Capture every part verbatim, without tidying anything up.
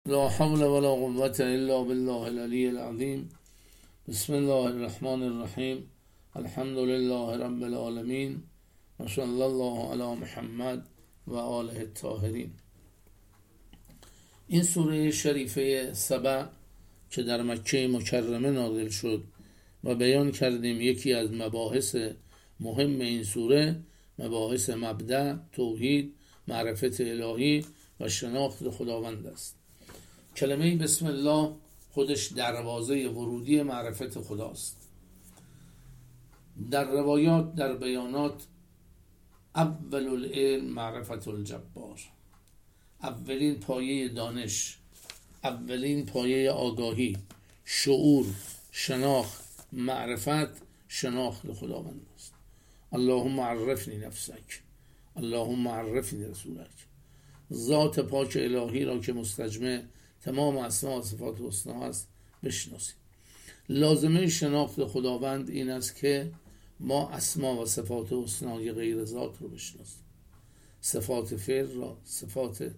لا حول ولا قوة الا بالله العلی العظیم. بسم الله الرحمن الرحیم. الحمد لله رب العالمین و صلی الله علی محمد و آله الطاهرین. این سوره شریفه سبع که در مکه مکرمه نازل شد و بیان کردیم یکی از مباحث مهم این سوره مباحث مبدأ، توحید، معرفت الهی و شناخت خداوند است. کلمه بسم الله خودش دروازه ورودی معرفت خداست. در روایات، در بیانات، اول العلم معرفت الجبار، اولین پایه دانش، اولین پایه آگاهی، شعور، شناخت، معرفت، شناخت خداوند است. اللهم عرفنی نفسک، اللهم عرفنی رسولک. ذات پاک الهی را که مستجمع تمام اسما و صفات حسنا است بشناسیم. لازمه شناخت خداوند این است که ما اسما و صفات حسنای غیر ذات رو بشناسیم، صفات فعل را، صفات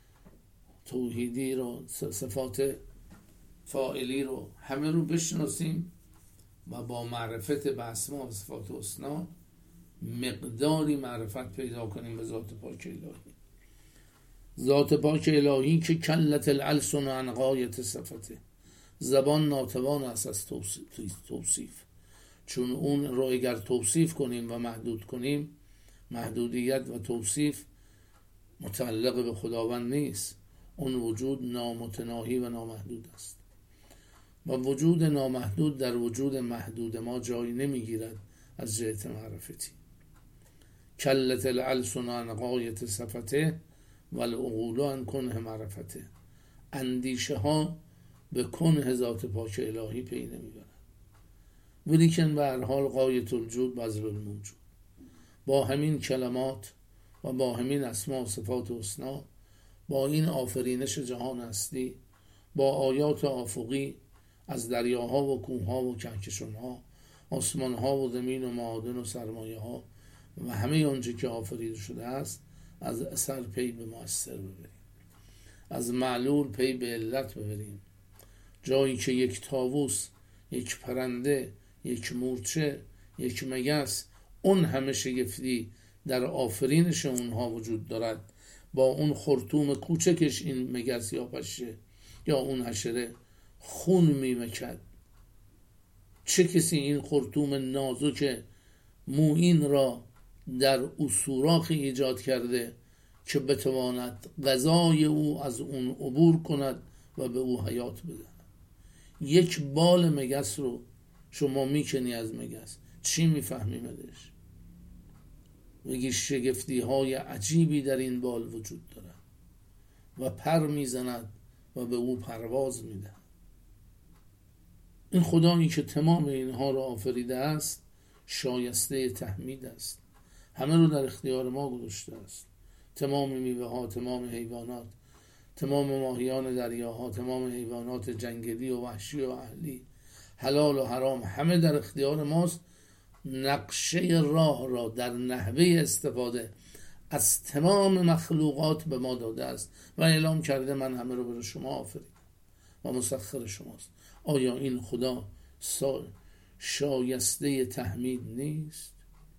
توحیدی رو، صفات فاعلی رو، همه رو بشناسیم و با معرفت به اسما و صفات حسنا مقداری معرفت پیدا کنیم به ذات پاک الهی. ذات پاک الهی که کلت الالسن عن غایت صفته، زبان ناتوان است از توصیف، چون اون رو اگر توصیف کنیم و محدود کنیم، محدودیت و توصیف متعلق به خداوند نیست. اون وجود نامتناهی و نامحدود است و وجود نامحدود در وجود محدود ما جای نمیگیرد از جهت معرفتی. کلت الالسن عن غایت صفته والعقول عن کنه معرفته. اندیشه ها به کنه ذات پاک الهی پی نمیبرند، ولیکن به هر حال غایت الوجود بذل الموجود. با همین کلمات و با همین اسما و صفات حسنا، با این آفرینش جهان هستی، با آیات آفقی از دریاها و کوهها و کهکشانها، آسمانها و زمین و معادن و سرمایه ها و همه آنچه که آفریده شده است، از اثر پی به مؤثر ببریم، از معلول پی به علت ببریم. جایی که یک طاووس، یک پرنده، یک مورچه، یک مگس، اون همه شگفتی در آفرینش اونها وجود دارد، با اون خرطوم کوچکش این مگس یا پشه یا اون حشره خون میمکد، چه کسی این خرطوم نازک موین را در اسوراخی ایجاد کرده که بتواند غذای او از اون عبور کند و به او حیات بده. یک بال مگس رو شما میکنی از مگس، چی میفهمیم ازش؟ بگی شگفتی های عجیبی در این بال وجود دارد و پر میزند و به او پرواز میده. این خدایی که تمام اینها را آفریده است شایسته تحمید است، همه رو در اختیار ما گذاشته است. تمام میوه ها، تمام حیوانات، تمام ماهیان دریاها، تمام حیوانات جنگلی و وحشی و اهلی، حلال و حرام، همه در اختیار ماست. نقشه راه را در نحوه استفاده از تمام مخلوقات به ما داده است و اعلام کرده من همه رو برای شما آفریدم و مسخر شماست. آیا این خدا شایسته تحمید نیست؟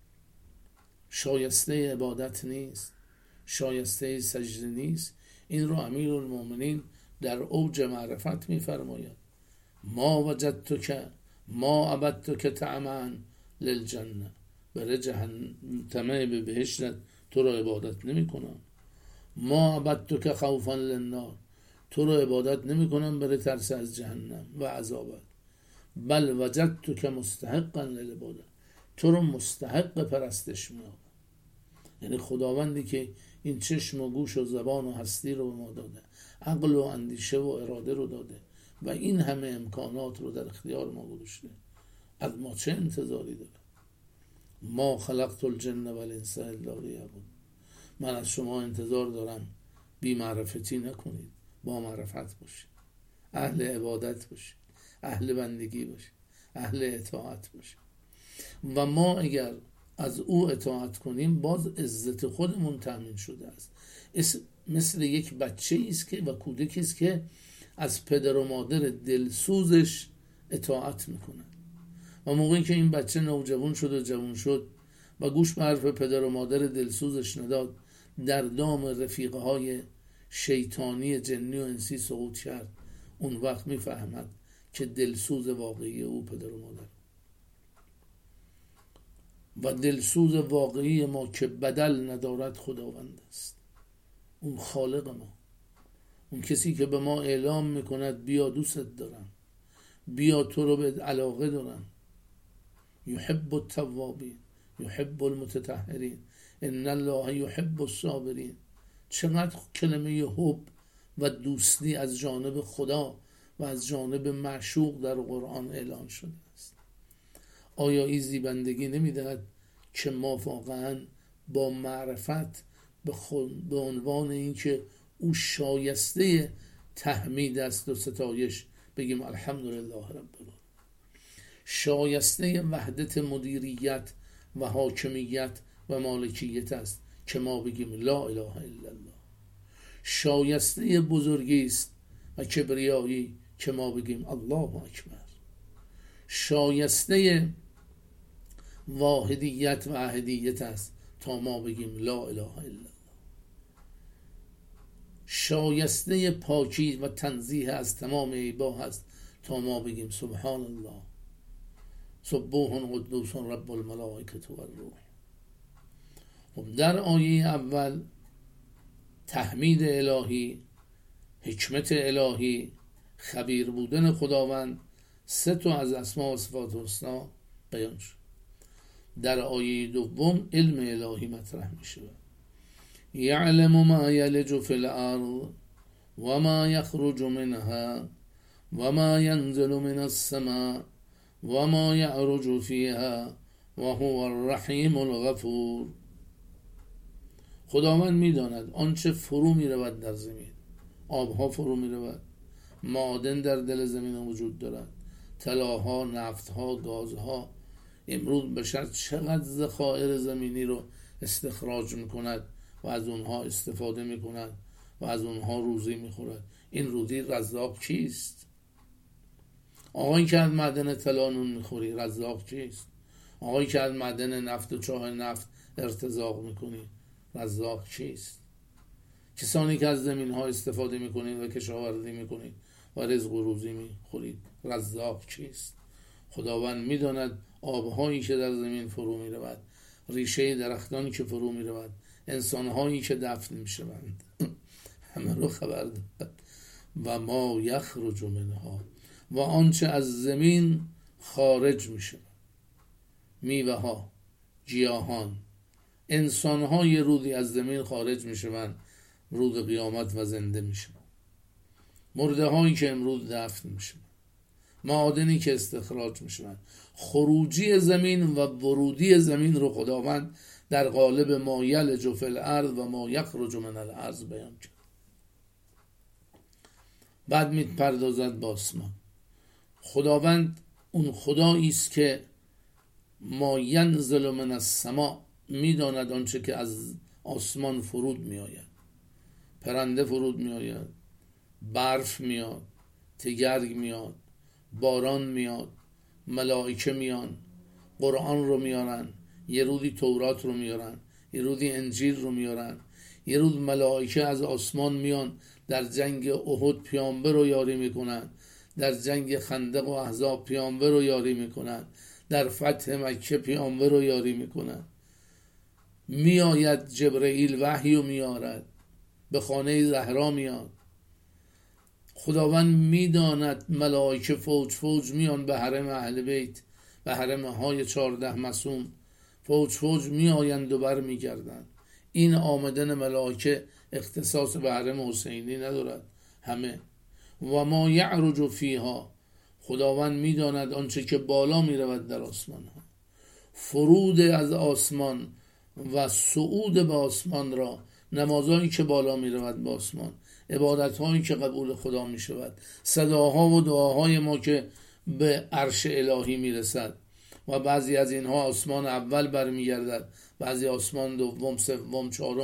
شایسته عبادت نیست؟ شایسته سجده نیست؟ این رو امیرالمومنین در اوج معرفت می‌فرماید. ما وجدتک ما عبدتک طمعا للجنه، برای جهنم به بهشت تو رو عبادت نمی کنم. ما عبدتک خوفا للنار، تو رو عبادت نمی کنم برای ترس از جهنم و عذابت. بل وجدتک مستحقا للعبادت، تو رو مستحق پرستش می آورم. یعنی خداوندی که این چشم و گوش و زبان و هستی رو به ما داده، عقل و اندیشه و اراده رو داده و این همه امکانات رو در اختیار ما گذاشته، از ما چه انتظاری داره؟ ما خلقت الجن والانس الا لیعبدون. من از شما انتظار دارم بی معرفتی نکنید، با معرفت باشید، اهل عبادت باشید، اهل بندگی باشید، اهل اطاعت باشید. و ما اگر از او اطاعت کنیم باز عزت خودمون تامین شده است. مثل یک بچه است که و کودکی است که از پدر و مادر دلسوزش اطاعت میکنه و موقعی که این بچه نوجوان شد و جوان شد و گوش به حرف پدر و مادر دلسوزش نداد، در دام رفیقه های شیطانی جنی و انسی سقوط کرد، اون وقت میفهمد که دلسوز واقعی او پدر و مادر و دلسوز واقعی ما که بدل ندارد خداوند است. اون خالق ما، اون کسی که به ما اعلام میکند بیا دوست دارم، بیا تو رو به علاقه دارم. یحب التوابین یحب المتطهرین ان الله یحب الصابرین. چقدر کلمه حب و دوستی از جانب خدا و از جانب معشوق در قرآن اعلان شده است. آیا این زیبندگی نمیدهد که ما واقعا با معرفت به, خود به عنوان اینکه او شایسته تحمید است و ستایش بگیم الحمدلله رب العالمین، شایسته وحدت مدیریت و حاکمیت و مالکیت است که ما بگیم لا اله الا الله، شایسته بزرگی است و کبریایی که ما بگیم الله اکبر، شایسته واحدیت و احدیت است تا ما بگیم لا اله الا الله، شایسته پاکی و تنزیه از تمام عیبها است تا ما بگیم سبحان الله سبوح قدوس رب الملائکه و الروح. خب در آیه اول تحمید الهی، حکمت الهی، خبیر بودن خداوند، سه تا از اسما و صفات الحسنا بیان شد. در آیه دوم علم الهی مطرح می شود. یعلم ما یلج فی الارض و ما یخرج منها و ما ینزل من السماء و ما یعرج فیها و هو الرحیم الغفور. خداوند میداند آنچه فرو می رود در زمین، آبها فرو می رود، معادن در دل زمین وجود دارد، طلاها، نفتها، گازها. امروز بشر چقدر ذخایر زمینی رو استخراج می کند و از اونها استفاده می کند و از اونها روزی می خورد. این روزی رزاق کیست؟ آقایی که از معدن طلا نون می خوری، رزاق کیست؟ آقایی که از معدن نفت و چاه نفت ارتزاق می کنی، رزاق چیست؟ کسانی که از زمین ها استفاده می کنید و کشاورزی می کنید و رزق و روزی می خورید، رزاق چیست؟ خداوند می داند آبهایی که در زمین فرو می رود، ریشه درختانی که فرو می رود، انسانهایی که دفن می شوند، همه رو خبر دارد. و ما یخرج منها، و آنچه از زمین خارج می شود، میوه ها، گیاهان، انسان ها یه روزی از زمین خارج می شوند، روز قیامت و زنده می شوند. مرده هایی که امروز دفن می شوند، معادنی که استخراج می شوند. خروجی زمین و ورودی زمین رو خداوند در قالب ما یلج فی الارض و ما یخرج من الارض بیان کرد. بعد می پردازد با آسمان. خداوند اون خدایی است که ما ینزل من السماء، میداند آنچه که از آسمان فرود می آید. پرنده فرود می آید، برف میاد، تگرگ میاد، باران میاد، ملائکه میان، قرآن رو میارن، یه روزی تورات رو میارن، یه روزی انجیل رو میارن، یه روز ملائکه از آسمان میان در جنگ احد پیامبر رو یاری میکنن، در جنگ خندق و احزاب پیامبر رو یاری میکنن، در فتح مکه پیامبر رو یاری میکنن. میآید جبرئیل وحی رو میارد، به خانه زهرا میاد. خداوند میداند ملائکه فوج فوج میان به حرم اهل بیت، به حرم های چارده معصوم، فوج فوج میآیند و بر میگردند. این آمدن ملائکه اختصاص به حرم حسینی ندارد، همه. و ما یعرج فیها، خداوند میداند آنچه که بالا میرود در آسمان ها. فرود از آسمان و صعود به آسمان را، نمازهایی که بالا میرود به آسمان، عبادتهایی که قبول خدا میشود، صداها و دعاهای ما که به عرش الهی میرسد و بعضی از اینها آسمان اول برمیگردد، بعضی آسمان دوم، سوم، چهارم،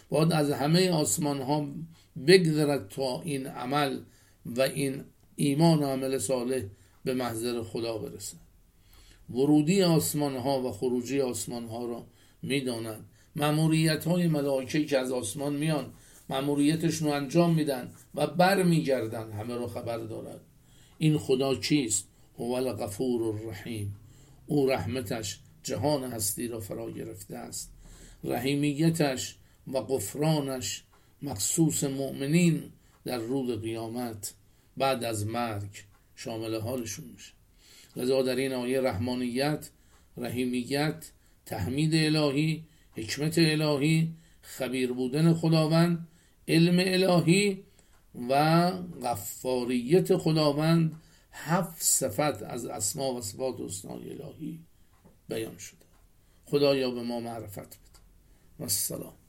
باید از همه آسمان ها بگذرد تا این عمل و این ایمان و عمل صالح به محضر خدا برسه. ورودی آسمان ها و خروجی آسمان ها را میدانند. مأموریت های ملائکه که از آسمان میان مأموریتشون رو انجام میدن و بر میگردن، همه رو خبر دارد. این خدا چیست؟ هو الغفور الرحیم، او رحمتش جهان هستی را فرا گرفته است، رحیمیتش و غفرانش مخصوص مؤمنین در روز قیامت بعد از مرگ شامل حالشون میشه. لذا در این آیه رحمانیت، رحیمیت، تحمید الهی، حکمت الهی، خبیر بودن خداوند، علم الهی و غفاریت خداوند، هفت صفت از اسما و صفات حسنای الهی بیان شده. خدایا به ما معرفت بده. و السلام.